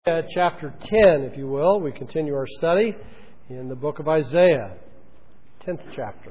Chapter 10, if you will. We continue our study in the book of Isaiah, 10th chapter.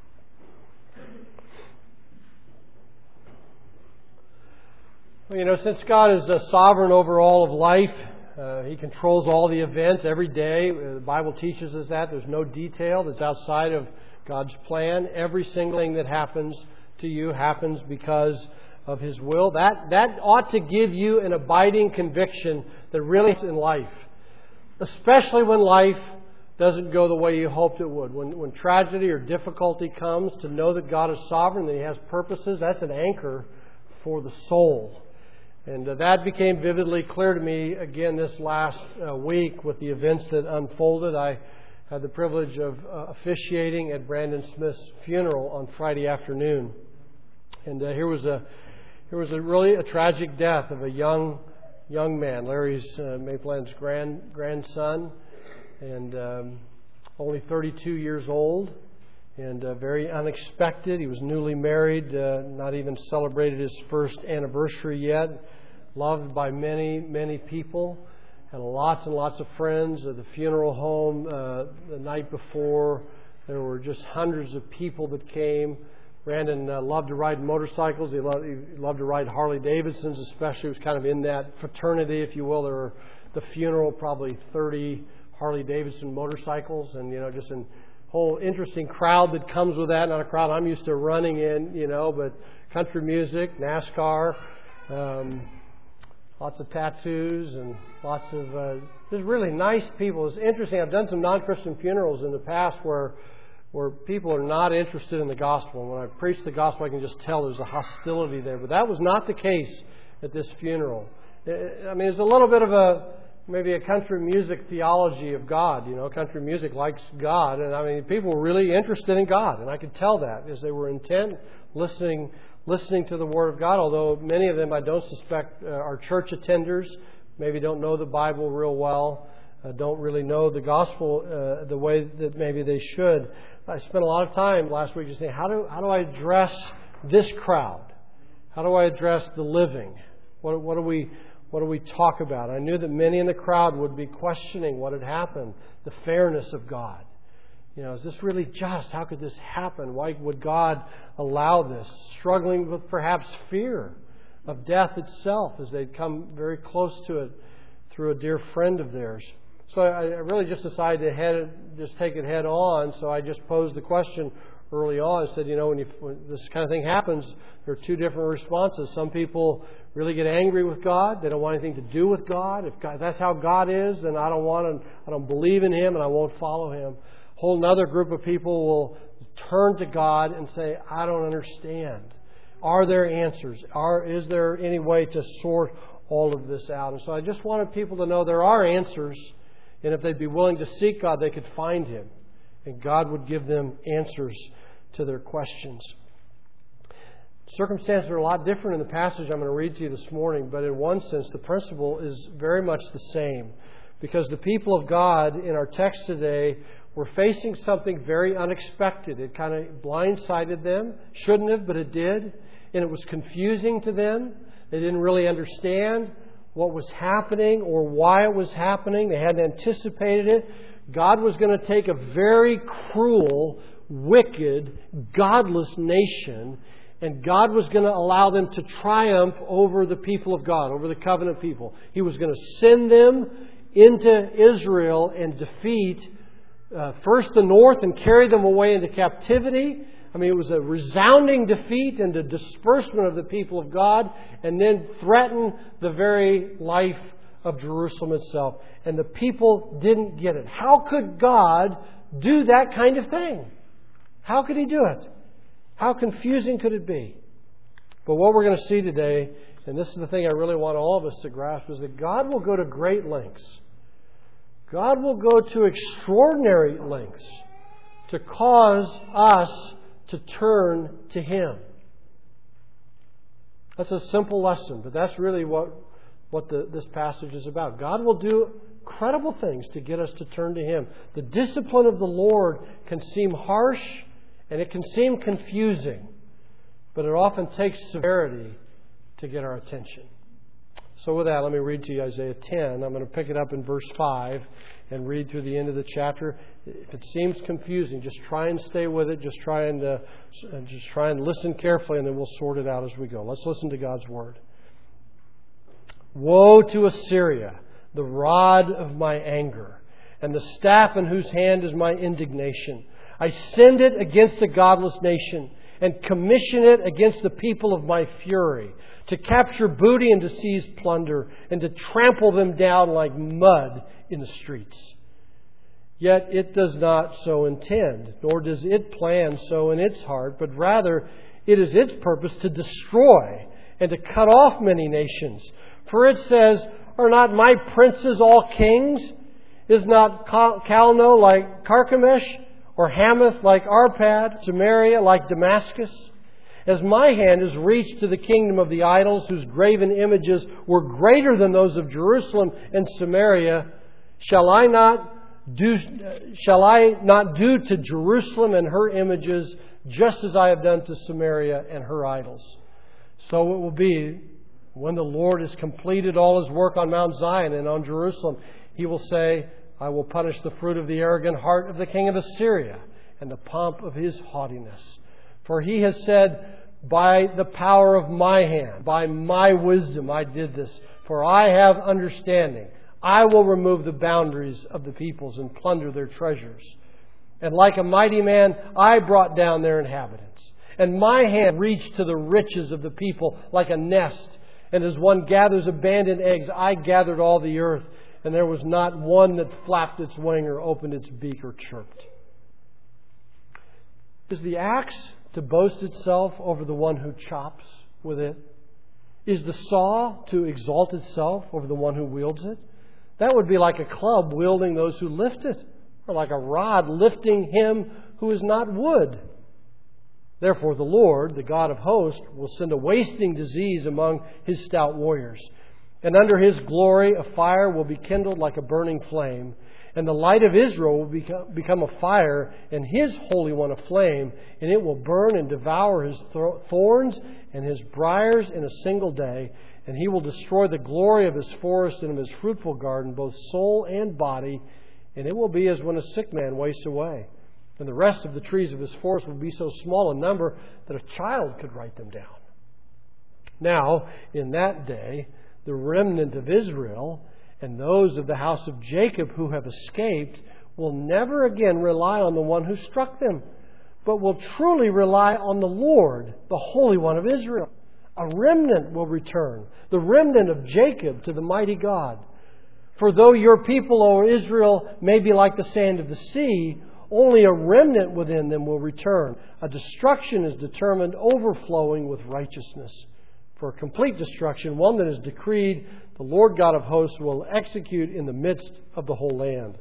Well, since God is sovereign over all of life, He controls all the events every day. The Bible teaches us that. There's no detail that's outside of God's plan. Every single thing that happens to you happens because of His will. That ought to give you an abiding conviction that really is in life. Especially when life doesn't go the way you hoped it would. When tragedy or difficulty comes, to know that God is sovereign, that He has purposes, that's an anchor for the soul. And that became vividly clear to me again this last week with the events that unfolded. I had the privilege of officiating at Brandon Smith's funeral on Friday afternoon. And here was a really tragic death of a young man, Larry's Mapleland's grandson, and only 32 years old, and very unexpected. He was newly married, not even celebrated his first anniversary yet. Loved by many people, had lots and lots of friends. At the funeral home the night before, there were just hundreds of people that came. Brandon loved to ride motorcycles. He loved to ride Harley Davidsons, especially. He was kind of in that fraternity, if you will. There were, the funeral, probably 30 Harley Davidson motorcycles, and just a whole interesting crowd that comes with that. Not a crowd I'm used to running in, but country music, NASCAR, lots of tattoos, and lots of just really nice people. It's interesting. I've done some non-Christian funerals in the past where people are not interested in the gospel. And when I preach the gospel, I can just tell there's a hostility there. But that was not the case at this funeral. It's a little bit of maybe a country music theology of God. Country music likes God. And people were really interested in God. And I could tell that as they were intent, listening to the Word of God. Although many of them, I don't suspect, are church attenders, maybe don't know the Bible real well, don't really know the gospel the way that maybe they should. I spent a lot of time last week just saying, how do I address this crowd? How do I address the living? What do we talk about? I knew that many in the crowd would be questioning what had happened, the fairness of God. Is this really just? How could this happen? Why would God allow this? Struggling with perhaps fear of death itself as they'd come very close to it through a dear friend of theirs. So I really just decided to take it head on. So I just posed the question early on. I said, when this kind of thing happens, there are two different responses. Some people really get angry with God. They don't want anything to do with God. If that's how God is, then I don't believe in Him and I won't follow Him. A whole another group of people will turn to God and say, I don't understand. Are there answers? Is there any way to sort all of this out? And so I just wanted people to know there are answers. And if they'd be willing to seek God, they could find Him. And God would give them answers to their questions. Circumstances are a lot different in the passage I'm going to read to you this morning. But in one sense, the principle is very much the same. Because the people of God in our text today were facing something very unexpected. It kind of blindsided them. Shouldn't have, but it did. And it was confusing to them. They didn't really understand what was happening or why it was happening. They hadn't anticipated it. God was going to take a very cruel, wicked, godless nation, and God was going to allow them to triumph over the people of God, over the covenant people. He was going to send them into Israel and defeat first the north and carry them away into captivity. It was a resounding defeat and a disbursement of the people of God, and then threaten the very life of Jerusalem itself. And the people didn't get it. How could God do that kind of thing? How could He do it? How confusing could it be? But what we're going to see today, and this is the thing I really want all of us to grasp, is that God will go to great lengths. God will go to extraordinary lengths to cause us to turn to Him. That's a simple lesson, but that's really what this passage is about. God will do incredible things to get us to turn to Him. The discipline of the Lord can seem harsh and it can seem confusing, but it often takes severity to get our attention. So with that, let me read to you Isaiah 10. I'm going to pick it up in verse 5 and read through the end of the chapter. If it seems confusing, just try and stay with it. Just try and listen carefully, and then we'll sort it out as we go. Let's listen to God's Word. Woe to Assyria, the rod of my anger, and the staff in whose hand is my indignation. I send it against a godless nation, and commission it against the people of my fury, to capture booty and to seize plunder, and to trample them down like mud in the streets. Yet it does not so intend, nor does it plan so in its heart, but rather it is its purpose to destroy and to cut off many nations. For it says, are not my princes all kings? Is not Calno like Carchemish, or Hamath like Arpad, Samaria like Damascus? As my hand has reached to the kingdom of the idols, whose graven images were greater than those of Jerusalem and Samaria, shall I not do to Jerusalem and her images just as I have done to Samaria and her idols? So it will be when the Lord has completed all His work on Mount Zion and on Jerusalem. He will say, I will punish the fruit of the arrogant heart of the king of Assyria and the pomp of his haughtiness. For he has said, by the power of my hand, by my wisdom I did this. For I have understanding. I will remove the boundaries of the peoples and plunder their treasures. And like a mighty man, I brought down their inhabitants. And my hand reached to the riches of the people like a nest. And as one gathers abandoned eggs, I gathered all the earth. And there was not one that flapped its wing or opened its beak or chirped. Is the axe to boast itself over the one who chops with it? Is the saw to exalt itself over the one who wields it? That would be like a club wielding those who lift it, or like a rod lifting him who is not wood. Therefore the Lord, the God of hosts, will send a wasting disease among His stout warriors. And under His glory a fire will be kindled like a burning flame. And the light of Israel will become a fire, and His Holy One a flame. And it will burn and devour His thorns and His briars in a single day. And He will destroy the glory of His forest and of His fruitful garden, both soul and body. And it will be as when a sick man wastes away. And the rest of the trees of His forest will be so small a number that a child could write them down. Now, in that day, the remnant of Israel and those of the house of Jacob who have escaped will never again rely on the one who struck them, but will truly rely on the Lord, the Holy One of Israel. A remnant will return, the remnant of Jacob, to the mighty God. For though your people, O Israel, may be like the sand of the sea, only a remnant within them will return. A destruction is determined, overflowing with righteousness. For complete destruction, one that is decreed, the Lord God of hosts will execute in the midst of the whole land.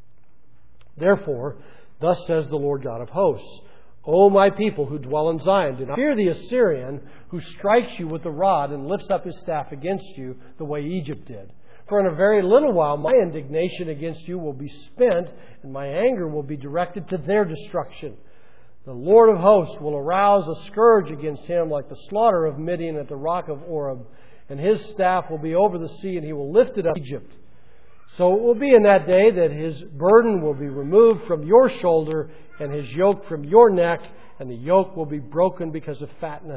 Therefore, thus says the Lord God of hosts, O my people who dwell in Zion, do not fear the Assyrian who strikes you with the rod and lifts up his staff against you the way Egypt did. For in a very little while my indignation against you will be spent, and my anger will be directed to their destruction. The Lord of hosts will arouse a scourge against him like the slaughter of Midian at the rock of Oreb, and his staff will be over the sea, and he will lift it up Egypt. So it will be in that day that his burden will be removed from your shoulder, and his yoke from your neck, and the yoke will be broken because of fatness.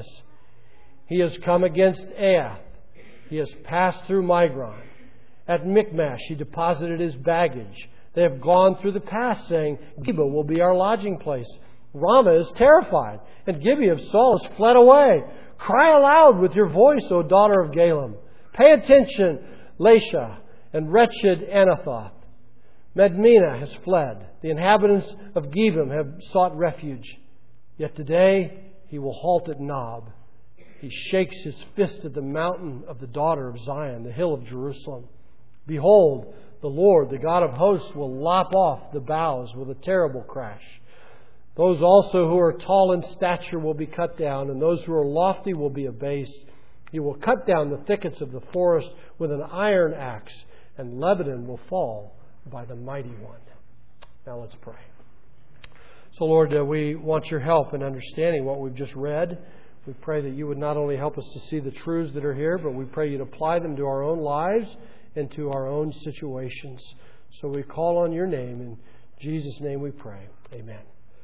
He has come against Aiath. He has passed through Migron. At Michmash he deposited his baggage. They have gone through the pass, saying, Geba will be our lodging place. Ramah is terrified, and Gibeah of Saul has fled away. Cry aloud with your voice, O daughter of Galem. Pay attention, Lasha, and wretched Anathoth. Madmenah has fled. The inhabitants of Gebim have sought refuge. Yet today he will halt at Nob. He shakes his fist at the mountain of the daughter of Zion, the hill of Jerusalem. Behold, the Lord, the God of hosts, will lop off the boughs with a terrible crash. Those also who are tall in stature will be cut down, and those who are lofty will be abased. He will cut down the thickets of the forest with an iron axe, and Lebanon will fall by the mighty one. Now let's pray. So Lord, we want your help in understanding what we've just read. We pray that you would not only help us to see the truths that are here, but we pray you'd apply them to our own lives and to our own situations. So we call on your name. In Jesus' name we pray. Amen.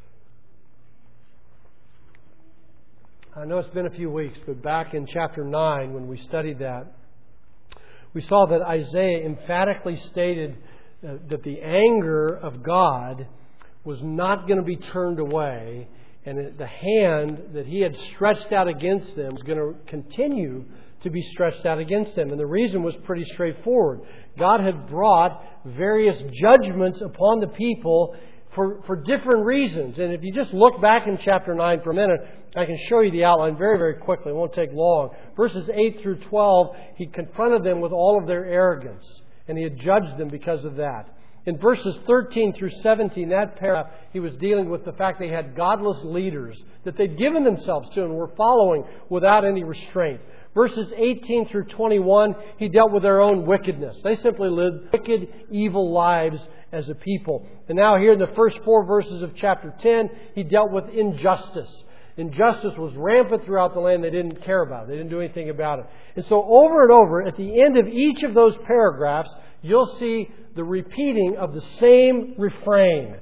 I know it's been a few weeks, but back in chapter 9, when we studied that, we saw that Isaiah emphatically stated that the anger of God was not going to be turned away, and that the hand that He had stretched out against them was going to continue to be stretched out against them. And the reason was pretty straightforward. God had brought various judgments upon the people for different reasons. And if you just look back in chapter 9 for a minute, I can show you the outline very, very quickly. It won't take long. Verses 8 through 12, He confronted them with all of their arrogance, and He had judged them because of that. In verses 13 through 17, that paragraph, He was dealing with the fact they had godless leaders that they'd given themselves to and were following without any restraint. Verses 18 through 21, He dealt with their own wickedness. They simply lived wicked, evil lives as a people. And now here in the first 4 verses of chapter 10, He dealt with injustice. Injustice was rampant throughout the land. They didn't care about it. They didn't do anything about it. And so over and over, at the end of each of those paragraphs, you'll see the repeating of the same refrain.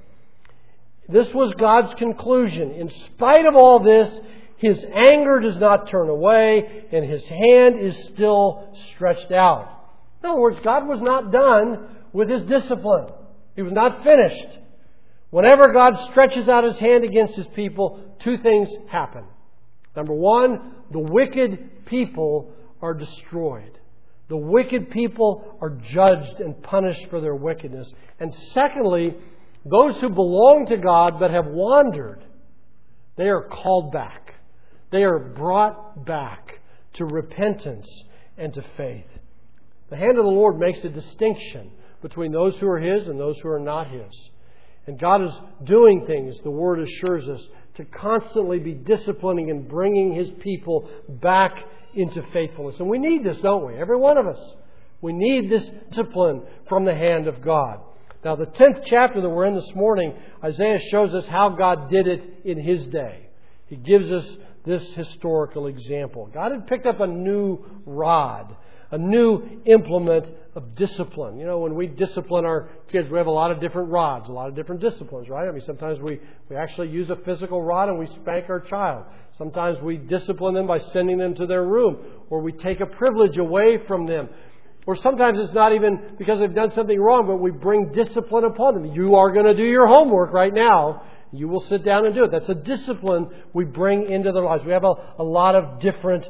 This was God's conclusion. In spite of all this, His anger does not turn away, and His hand is still stretched out. In other words, God was not done with His discipline. He was not finished. Whenever God stretches out His hand against His people, 2 things happen. Number 1, the wicked people are destroyed. The wicked people are judged and punished for their wickedness. And secondly, those who belong to God but have wandered, they are called back. They are brought back to repentance and to faith. The hand of the Lord makes a distinction between those who are His and those who are not His. And God is doing things, the Word assures us, to constantly be disciplining and bringing His people back into faithfulness. And we need this, don't we? Every one of us. We need this discipline from the hand of God. Now, the 10th chapter that we're in this morning, Isaiah shows us how God did it in His day. He gives us this historical example. God had picked up a new rod, a new implement of discipline. You know, when we discipline our kids, we have a lot of different rods, a lot of different disciplines, right? I mean, sometimes we actually use a physical rod and we spank our child. Sometimes we discipline them by sending them to their room, or we take a privilege away from them. Or sometimes it's not even because they've done something wrong, but we bring discipline upon them. You are going to do your homework right now. You will sit down and do it. That's a discipline we bring into their lives. We have a lot of different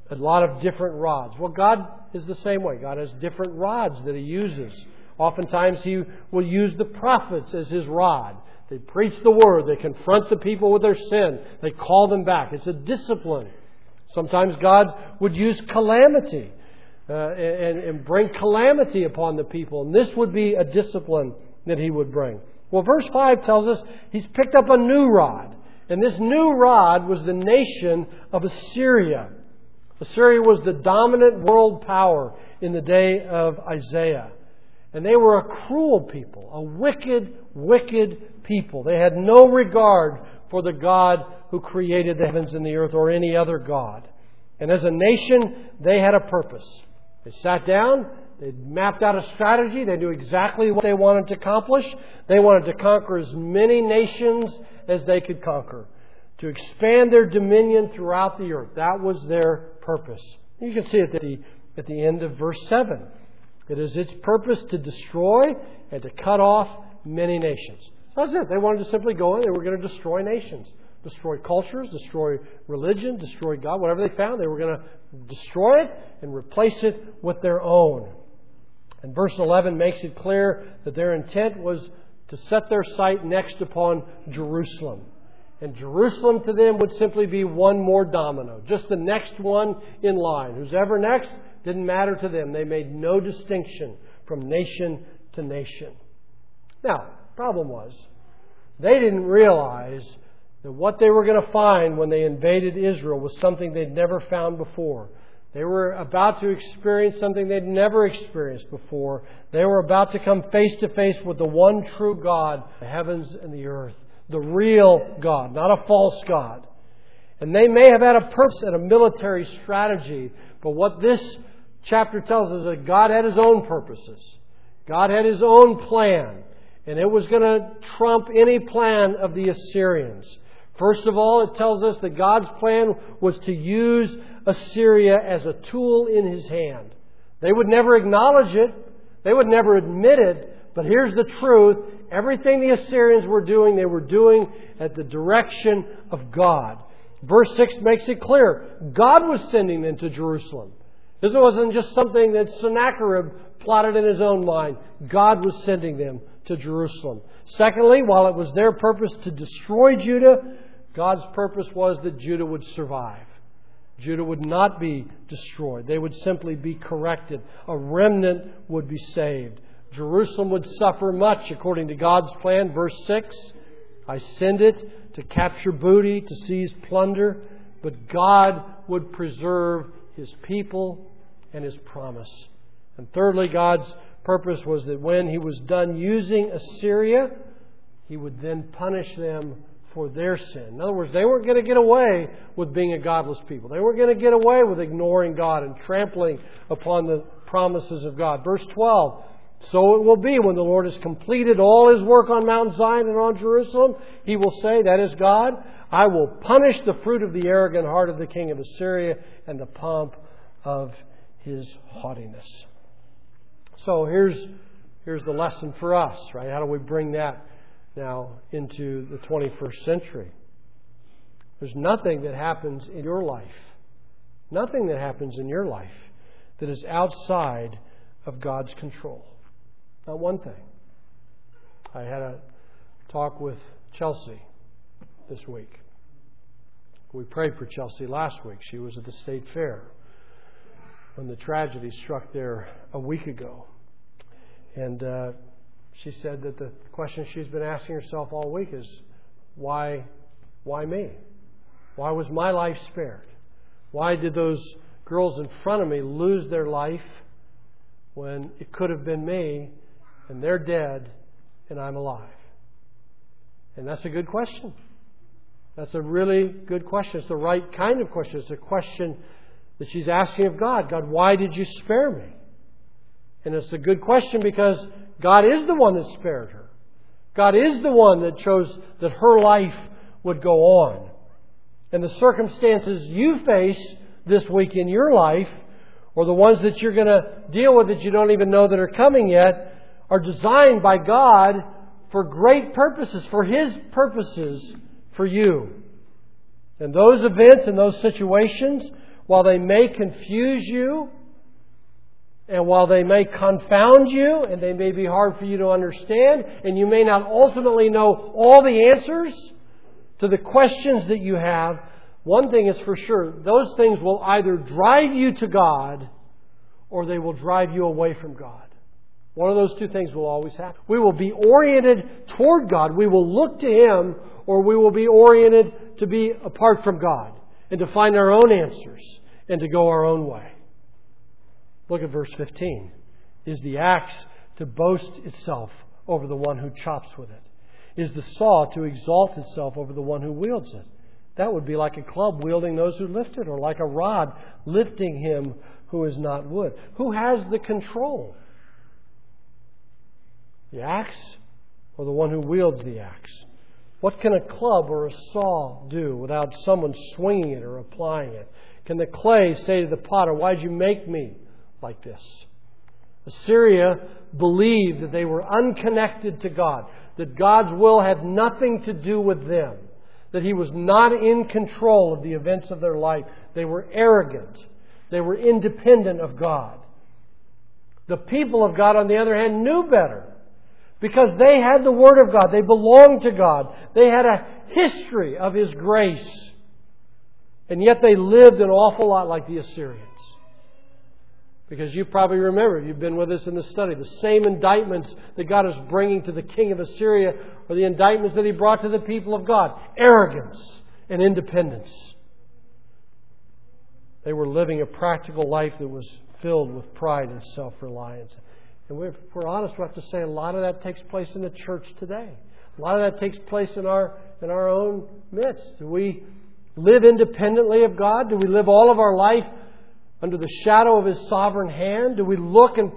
rods. Well, God is the same way. God has different rods that He uses. Oftentimes He will use the prophets as His rod. They preach the Word. They confront the people with their sin. They call them back. It's a discipline. Sometimes God would use calamity and bring calamity upon the people. And this would be a discipline that He would bring. Well, verse 5 tells us He's picked up a new rod. And this new rod was the nation of Assyria. Assyria was the dominant world power in the day of Isaiah. And they were a cruel people, a wicked, wicked people. They had no regard for the God who created the heavens and the earth or any other God. And as a nation, they had a purpose. They sat down, they mapped out a strategy, they knew exactly what they wanted to accomplish. They wanted to conquer as many nations as they could conquer, to expand their dominion throughout the earth. That was their purpose. You can see it at the end of verse 7. It is its purpose to destroy and to cut off many nations. That's it. They wanted to simply go in. They were going to destroy nations, destroy cultures, destroy religion, destroy God. Whatever they found, they were going to destroy it and replace it with their own. And verse 11 makes it clear that their intent was to set their sight next upon Jerusalem. And Jerusalem to them would simply be one more domino, just the next one in line. Who's ever next didn't matter to them. They made no distinction from nation to nation. Now, the problem was, they didn't realize that what they were going to find when they invaded Israel was something they'd never found before. They were about to experience something they'd never experienced before. They were about to come face to face with the one true God, the heavens and the earth. The real God, not a false God. And they may have had a purpose and a military strategy, but what this chapter tells us is that God had His own purposes. God had His own plan, and it was going to trump any plan of the Assyrians. First of all, it tells us that God's plan was to use Assyria as a tool in His hand. They would never acknowledge it. They would never admit it. But here's the truth. Everything the Assyrians were doing, they were doing at the direction of God. Verse 6 makes it clear. God was sending them to Jerusalem. This wasn't just something that Sennacherib plotted in his own mind. God was sending them to Jerusalem. Secondly, while it was their purpose to destroy Judah, God's purpose was that Judah would survive. Judah would not be destroyed. They would simply be corrected. A remnant would be saved. Jerusalem would suffer much according to God's plan. Verse 6, I send it to capture booty, to seize plunder, but God would preserve His people and His promise. And thirdly, God's purpose was that when He was done using Assyria, He would then punish them for their sin. In other words, they weren't going to get away with being a godless people. They weren't going to get away with ignoring God and trampling upon the promises of God. Verse 12, so it will be when the Lord has completed all His work on Mount Zion and on Jerusalem, He will say, that is God, I will punish the fruit of the arrogant heart of the king of Assyria and the pomp of his haughtiness. So here's the lesson for us, right? How do we bring that now into the 21st century? There's nothing that happens in your life, nothing that happens in your life that is outside of God's control. Not one thing. I had a talk with Chelsea this week. We prayed for Chelsea last week. She was at the state fair when the tragedy struck there a week ago. And she said that the question she's been asking herself all week is, why me? Why was my life spared? Why did those girls in front of me lose their life when it could have been me, and they're dead and I'm alive? And that's a good question. That's a really good question. It's the right kind of question. It's a question that she's asking of God. God, why did you spare me? And it's a good question because God is the one that spared her. God is the one that chose that her life would go on. And the circumstances you face this week in your life, or the ones that you're going to deal with that you don't even know that are coming yet, are designed by God for great purposes, for His purposes for you. And those events and those situations, while they may confuse you, and while they may confound you, and they may be hard for you to understand, and you may not ultimately know all the answers to the questions that you have, one thing is for sure, those things will either drive you to God or they will drive you away from God. One of those two things will always happen. We will be oriented toward God. We will look to Him, or we will be oriented to be apart from God and to find our own answers and to go our own way. Look at verse 15. Is the axe to boast itself over the one who chops with it? Is the saw to exalt itself over the one who wields it? That would be like a club wielding those who lift it, or like a rod lifting him who is not wood. Who has the control? The axe or the one who wields the axe? What can a club or a saw do without someone swinging it or applying it? Can the clay say to the potter, why did you make me like this? Assyria believed that they were unconnected to God, that God's will had nothing to do with them, that He was not in control of the events of their life. They were arrogant. They were independent of God. The people of God, on the other hand, knew better because they had the Word of God. They belonged to God. They had a history of His grace. And yet they lived an awful lot like the Assyrians. Because you probably remember, you've been with us in the study, the same indictments that God is bringing to the king of Assyria are the indictments that He brought to the people of God. Arrogance and independence. They were living a practical life that was filled with pride and self-reliance. And if we're honest, we have to say a lot of that takes place in the church today. A lot of that takes place in our own midst. We live independently of God? Do we live all of our life under the shadow of His sovereign hand? Do we look to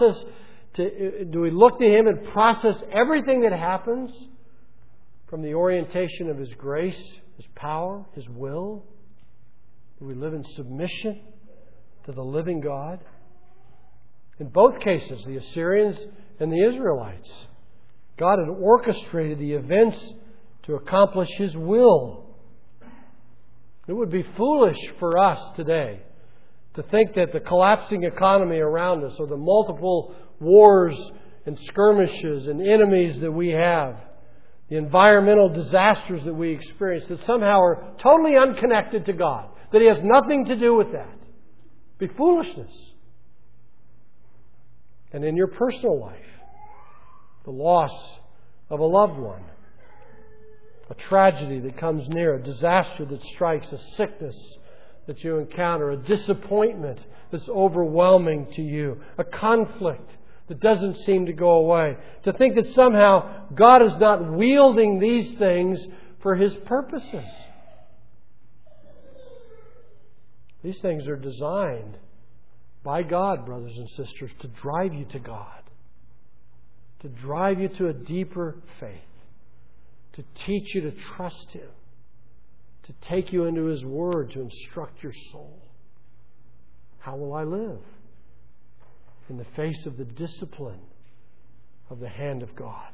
Him and process everything that happens from the orientation of His grace, His power, His will? Do we live in submission to the living God? In both cases, the Assyrians and the Israelites, God had orchestrated the events to accomplish His will. It would be foolish for us today to think that the collapsing economy around us, or the multiple wars and skirmishes and enemies that we have, the environmental disasters that we experience, that somehow are totally unconnected to God, that He has nothing to do with that. It'd be foolishness. And in your personal life, the loss of a loved one, a tragedy that comes near, a disaster that strikes, a sickness that you encounter, a disappointment that's overwhelming to you, a conflict that doesn't seem to go away. To think that somehow God is not wielding these things for His purposes. These things are designed by God, brothers and sisters, to drive you to God, to drive you to a deeper faith, to teach you to trust Him, to take you into His Word, to instruct your soul. How will I live? In the face of the discipline of the hand of God.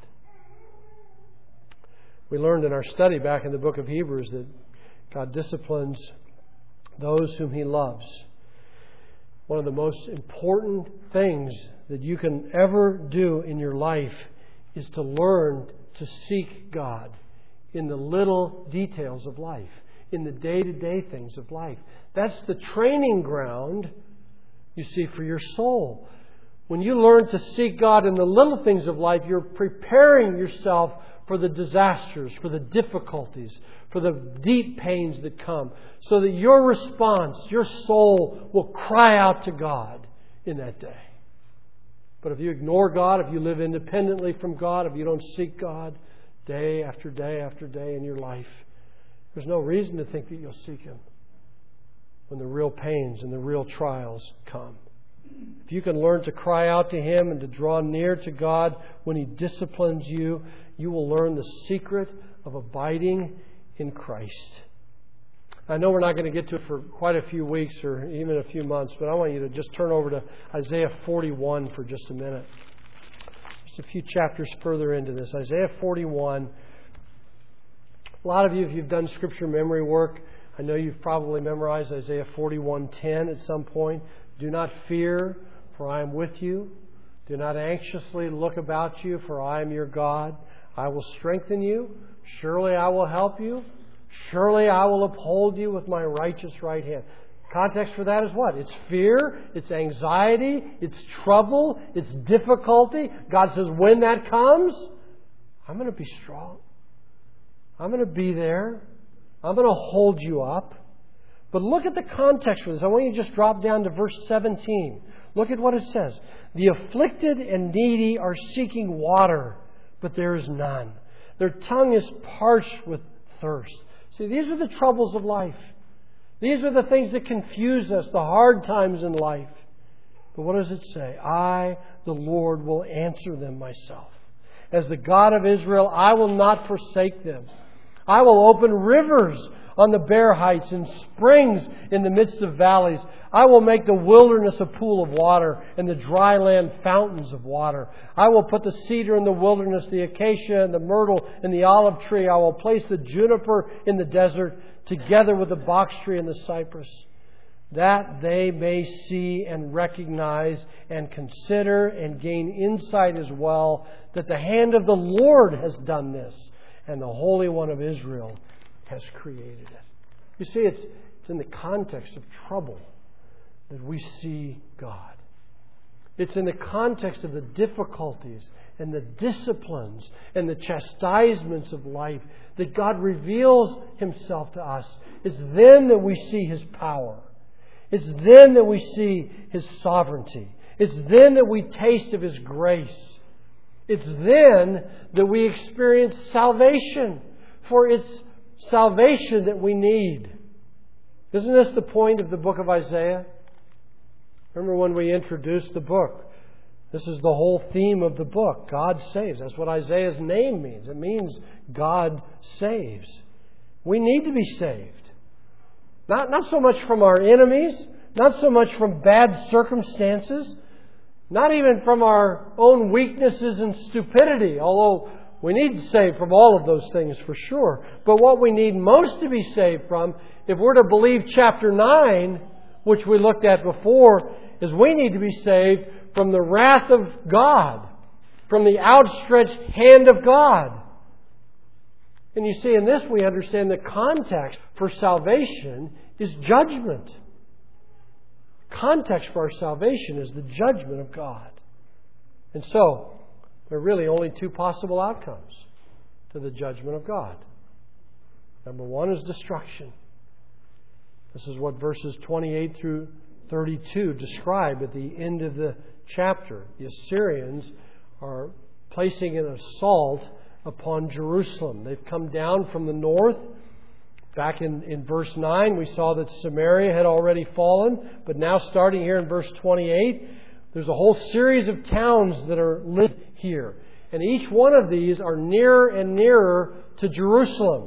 We learned in our study back in the book of Hebrews that God disciplines those whom He loves. One of the most important things that you can ever do in your life is to learn to seek God in the little details of life, in the day-to-day things of life. That's the training ground, you see, for your soul. When you learn to seek God in the little things of life, you're preparing yourself for the disasters, for the difficulties, for the deep pains that come, so that your response, your soul, will cry out to God in that day. But if you ignore God, if you live independently from God, if you don't seek God day after day after day in your life, there's no reason to think that you'll seek Him when the real pains and the real trials come. If you can learn to cry out to Him and to draw near to God when He disciplines you, you will learn the secret of abiding in Christ. I know we're not going to get to it for quite a few weeks or even a few months, but I want you to just turn over to Isaiah 41 for just a minute. Just a few chapters further into this. Isaiah 41. A lot of you, if you've done Scripture memory work, I know you've probably memorized Isaiah 41:10 at some point. Do not fear, for I am with you. Do not anxiously look about you, for I am your God. I will strengthen you. Surely I will help you. Surely I will uphold you with my righteous right hand. Context for that is what? It's fear, it's anxiety, it's trouble, it's difficulty. God says, when that comes, I'm going to be strong. I'm going to be there. I'm going to hold you up. But look at the context for this. I want you to just drop down to verse 17. Look at what it says. The afflicted and needy are seeking water, but there is none. Their tongue is parched with thirst. See, these are the troubles of life. These are the things that confuse us, the hard times in life. But what does it say? I, the Lord, will answer them myself. As the God of Israel, I will not forsake them. I will open rivers on the bare heights and springs in the midst of valleys. I will make the wilderness a pool of water and the dry land fountains of water. I will put the cedar in the wilderness, the acacia and the myrtle and the olive tree. I will place the juniper in the desert together with the box tree and the cypress, that they may see and recognize and consider and gain insight as well, that the hand of the Lord has done this, and the Holy One of Israel has created it. You see, it's in the context of trouble that we see God. It's in the context of the difficulties and the disciplines and the chastisements of life that God reveals Himself to us. It's then that we see His power. It's then that we see His sovereignty. It's then that we taste of His grace. It's then that we experience salvation. For it's salvation that we need. Isn't this the point of the book of Isaiah? Remember when we introduced the book? This is the whole theme of the book. God saves. That's what Isaiah's name means. It means God saves. We need to be saved. Not so much from our enemies, not so much from bad circumstances, not even from our own weaknesses and stupidity, although we need to save from all of those things for sure. But what we need most to be saved from, if we're to believe chapter 9, which we looked at before, is we need to be saved from the wrath of God, from the outstretched hand of God. And you see, in this we understand the context for salvation is judgment. Context for our salvation is the judgment of God. And so, there are really only two possible outcomes to the judgment of God. Number one is destruction. This is what verses 28 through 32 describe at the end of the chapter. The Assyrians are placing an assault upon Jerusalem. They've come down from the north. Back in verse 9, we saw that Samaria had already fallen. But now starting here in verse 28, there's a whole series of towns that are listed here. And each one of these are nearer and nearer to Jerusalem.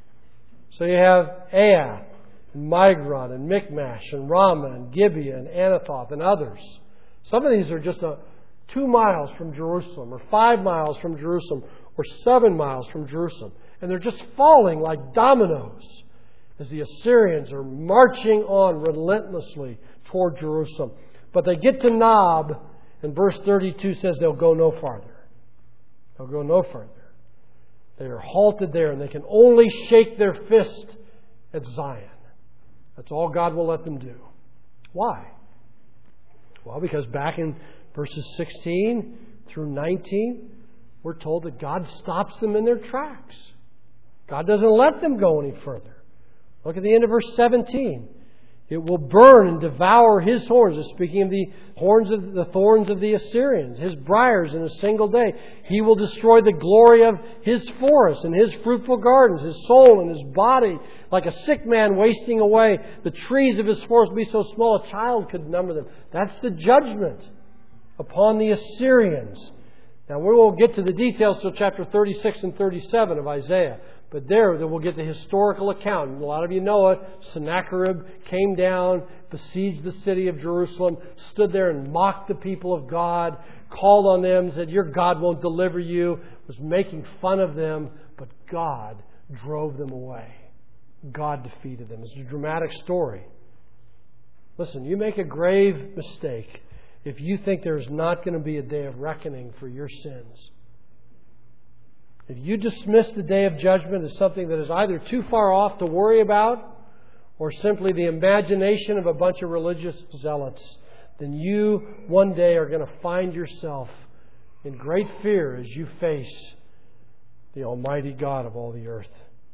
So you have Ai, and Migron, and Michmash, and Ramah, and Gibeah, and Anathoth, and others. Some of these are just 2 miles from Jerusalem, or 5 miles from Jerusalem, or 7 miles from Jerusalem. And they're just falling like dominoes as the Assyrians are marching on relentlessly toward Jerusalem. But they get to Nob, and verse 32 says they'll go no farther. They'll go no further. They are halted there, and they can only shake their fist at Zion. That's all God will let them do. Why? Well, because back in verses 16 through 19, we're told that God stops them in their tracks. God doesn't let them go any further. Look at the end of verse 17. It will burn and devour his horns. It's speaking of the thorns of the Assyrians, his briars in a single day. He will destroy the glory of his forests and his fruitful gardens, his soul and his body, like a sick man wasting away. The trees of his forest will be so small a child could number them. That's the judgment upon the Assyrians. Now, we won't get to the details till chapter 36 and 37 of Isaiah. But there we'll get the historical account. A lot of you know it. Sennacherib came down, besieged the city of Jerusalem, stood there and mocked the people of God, called on them, said, your God won't deliver you, was making fun of them, but God drove them away. God defeated them. It's a dramatic story. Listen, you make a grave mistake if you think there's not going to be a day of reckoning for your sins. If you dismiss the day of judgment as something that is either too far off to worry about or simply the imagination of a bunch of religious zealots, then you one day are going to find yourself in great fear as you face the Almighty God of all the earth.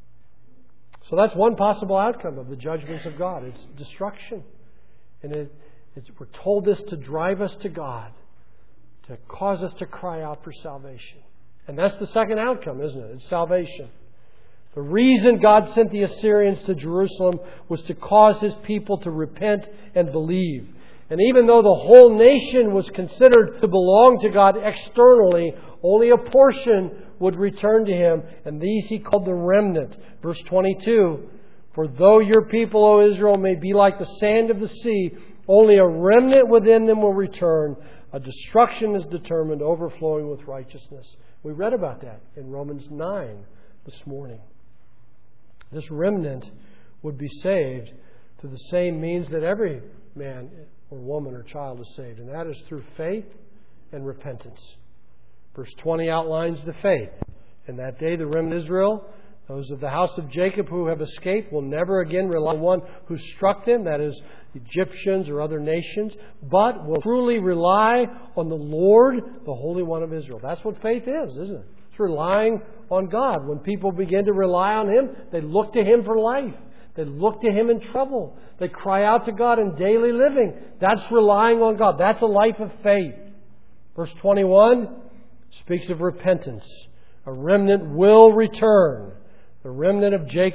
So that's one possible outcome of the judgments of God. It's destruction. And we're told this to drive us to God, to cause us to cry out for salvation. And that's the second outcome, isn't it? It's salvation. The reason God sent the Assyrians to Jerusalem was to cause His people to repent and believe. And even though the whole nation was considered to belong to God externally, only a portion would return to Him. And these He called the remnant. Verse 22, for though your people, O Israel, may be like the sand of the sea, only a remnant within them will return. A destruction is determined, overflowing with righteousness. We read about that in Romans 9 this morning. This remnant would be saved through the same means that every man or woman or child is saved, and that is through faith and repentance. Verse 20 outlines the faith. In that day, the remnant of Israel, those of the house of Jacob who have escaped, will never again rely on one who struck them, that is, Egyptians or other nations, but will truly rely on the Lord, the Holy One of Israel. That's what faith is, isn't it? It's relying on God. When people begin to rely on Him, they look to Him for life. They look to Him in trouble. They cry out to God in daily living. That's relying on God. That's a life of faith. Verse 21 speaks of repentance. A remnant will return. The remnant of Jacob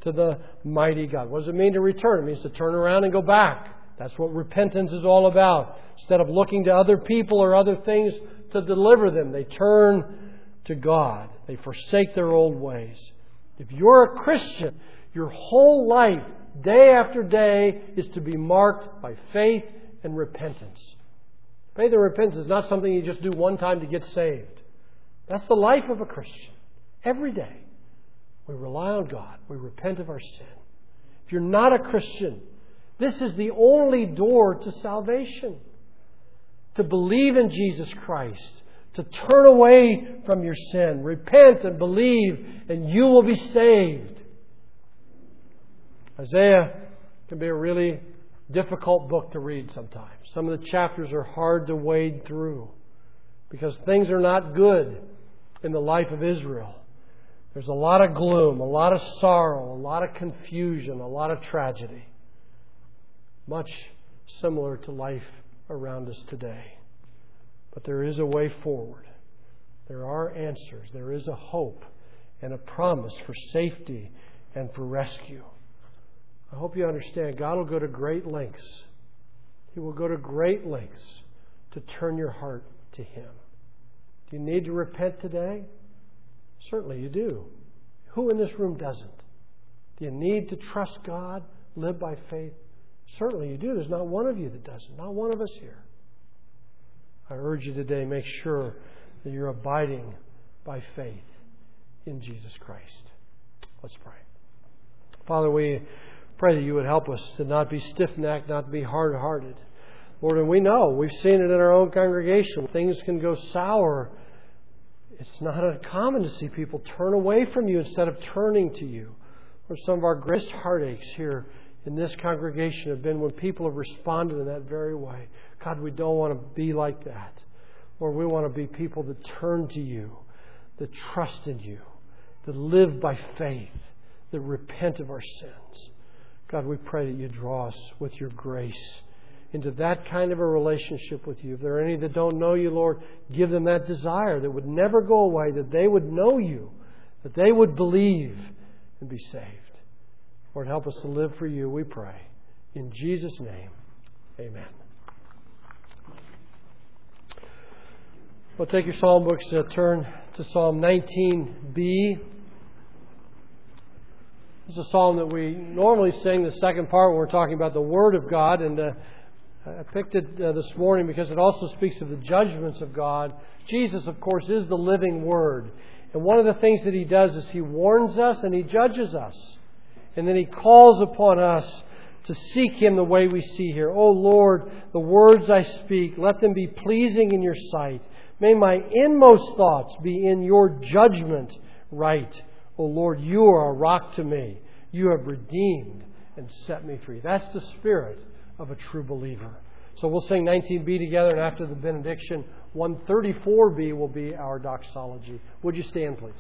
to the mighty God. What does it mean to return? It means to turn around and go back. That's what repentance is all about. Instead of looking to other people or other things to deliver them, they turn to God. They forsake their old ways. If you're a Christian, your whole life, day after day, is to be marked by faith and repentance. Faith and repentance is not something you just do one time to get saved. That's the life of a Christian. Every day, we rely on God. We repent of our sin. If you're not a Christian, this is the only door to salvation. To believe in Jesus Christ. To turn away from your sin. Repent and believe, and you will be saved. Isaiah can be a really difficult book to read sometimes. Some of the chapters are hard to wade through because things are not good in the life of Israel. There's a lot of gloom, a lot of sorrow, a lot of confusion, a lot of tragedy. Much similar to life around us today. But there is a way forward. There are answers. There is a hope and a promise for safety and for rescue. I hope you understand God will go to great lengths. He will go to great lengths to turn your heart to Him. Do you need to repent today? Certainly you do. Who in this room doesn't? Do you need to trust God, live by faith? Certainly you do. There's not one of you that doesn't. Not one of us here. I urge you today, make sure that you're abiding by faith in Jesus Christ. Let's pray. Father, we pray that you would help us to not be stiff-necked, not to be hard-hearted. Lord, and we know, we've seen it in our own congregation. Things can go sour. It's not uncommon to see people turn away from you instead of turning to you. Or some of our greatest heartaches here in this congregation have been when people have responded in that very way. God, we don't want to be like that. Lord, we want to be people that turn to you, that trust in you, that live by faith, that repent of our sins. God, we pray that you draw us with your grace into that kind of a relationship with you. If there are any that don't know you, Lord, give them that desire that would never go away, that they would know you, that they would believe and be saved. Lord, help us to live for you, we pray. In Jesus' name, amen. Well, take your psalm books, turn to Psalm 19b. This is a psalm that we normally sing the second part when we're talking about the Word of God. And I picked it this morning because it also speaks of the judgments of God. Jesus, of course, is the living Word. And one of the things that He does is He warns us and He judges us. And then He calls upon us to seek Him the way we see here. Oh Lord, the words I speak, let them be pleasing in your sight. May my inmost thoughts be in your judgment right. Oh Lord, you are a rock to me. You have redeemed and set me free. That's the spirit of a true believer. So we'll sing 19b together, and after the benediction, 134b will be our doxology. Would you stand, please?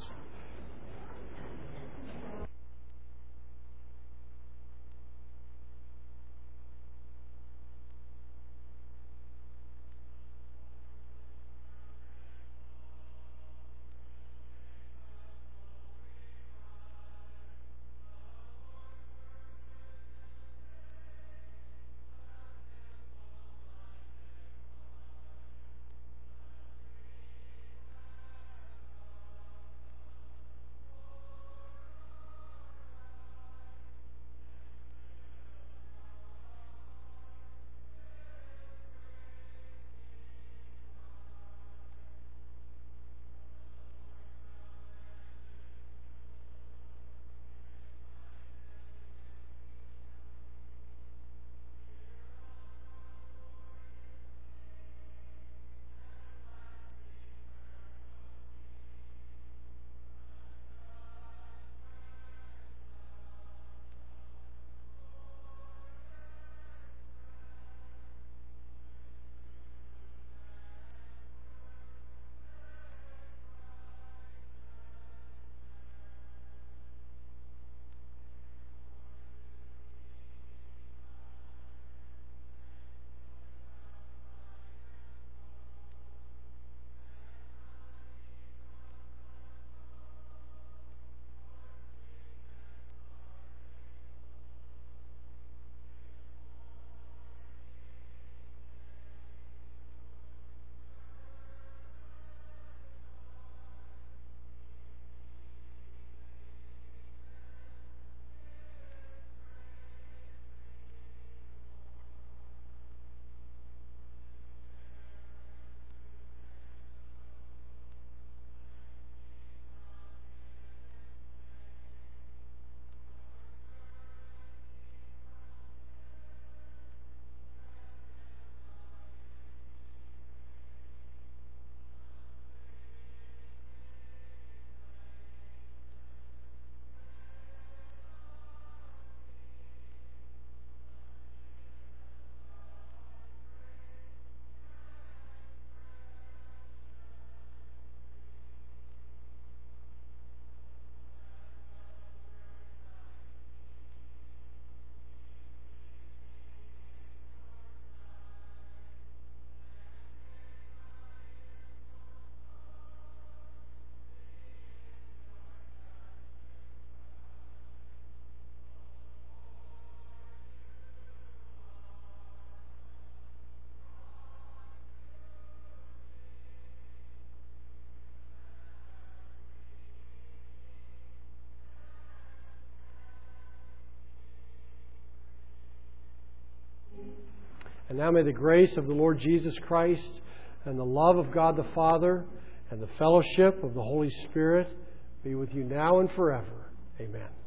And now may the grace of the Lord Jesus Christ and the love of God the Father and the fellowship of the Holy Spirit be with you now and forever. Amen.